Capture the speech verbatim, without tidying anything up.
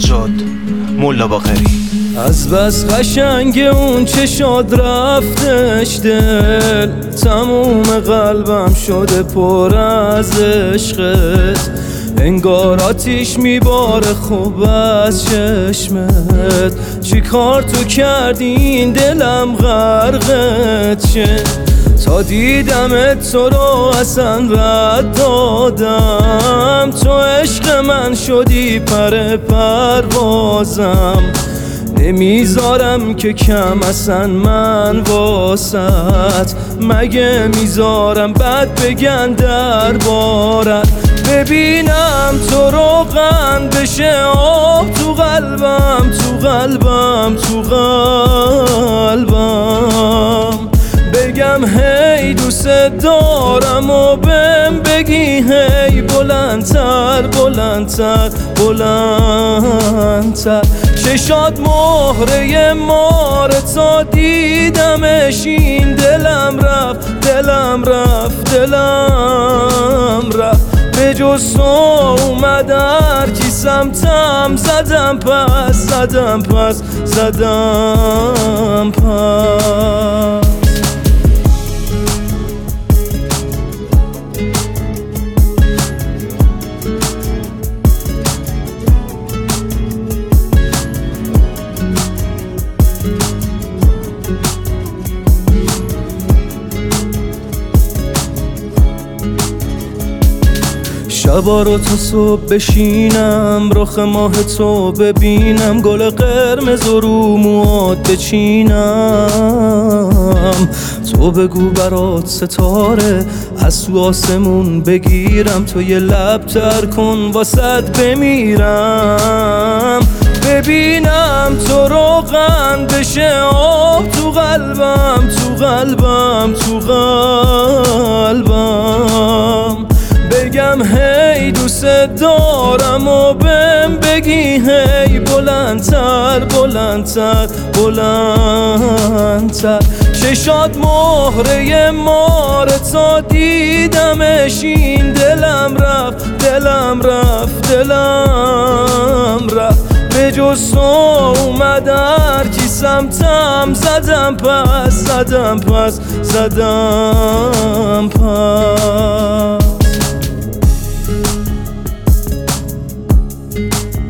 سجاد ملا باقری. از بس قشنگ اون چشاد رفتش دل، تموم قلبم شده پر از عشقت، انگار آتیش میباره خوب از چشمت. چی کار تو کردی این دلم غرقت شه، تا دیدمت تو رو اصلا رد دادم. تو عشق من شدی پر پروازم، نمیذارم که کم اصلا من واسط، مگه میذارم بد بگن دربارت. ببینم تو روغن بشه آب تو قلبم، تو قلبم، تو قلبم. بگم هی دوست دارم و بهم بگی هی بلندتر، بلندتر، بلندتر. چشات مهره ماره تا دیدمش این دلم رفت، دلم رفت، دلم رفت. به جز تو اومد هر کی سمتم، زدم پس، زدم پس، زدم پس. شبا رو تا صبح بشینم، رخ ماه تو ببینم، گل قرمز و رو موات بچینم. تو بگو برات ستاره از تو آسمون بگیرم، تو یه لب تر کن واسد بمیرم. ببینم تو روغن بشه آب تو قلبم، تو قلبم، تو قلبم. بگم هی دوست دارم و بهم بگی هی بلندتر، بلندتر، بلندتر. چشات مهره ماره تا دیدمش این دلم رفت، دلم رفت، دلم رفت. به جز تو اومد هر کی سمتم، زدم پس، زدم پس، زدم پس.